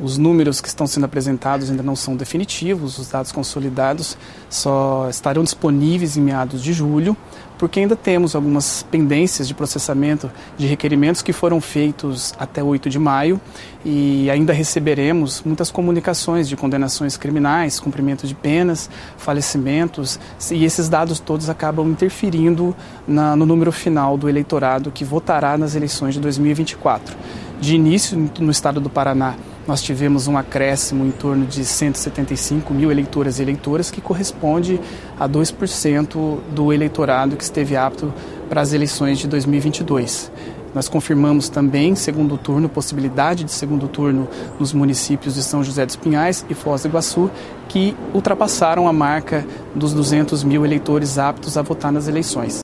Os números que estão sendo apresentados ainda não são definitivos, os dados consolidados só estarão disponíveis em meados de julho, porque ainda temos algumas pendências de processamento de requerimentos que foram feitos até 8 de maio e ainda receberemos muitas comunicações de condenações criminais, cumprimento de penas, falecimentos, e esses dados todos acabam interferindo no número final do eleitorado que votará nas eleições de 2024. De início, no estado do Paraná, nós tivemos um acréscimo em torno de 175 mil eleitoras e eleitores, que corresponde a 2% do eleitorado que esteve apto para as eleições de 2022. Nós confirmamos também, segundo turno, possibilidade de segundo turno nos municípios de São José dos Pinhais e Foz do Iguaçu, que ultrapassaram a marca dos 200 mil eleitores aptos a votar nas eleições.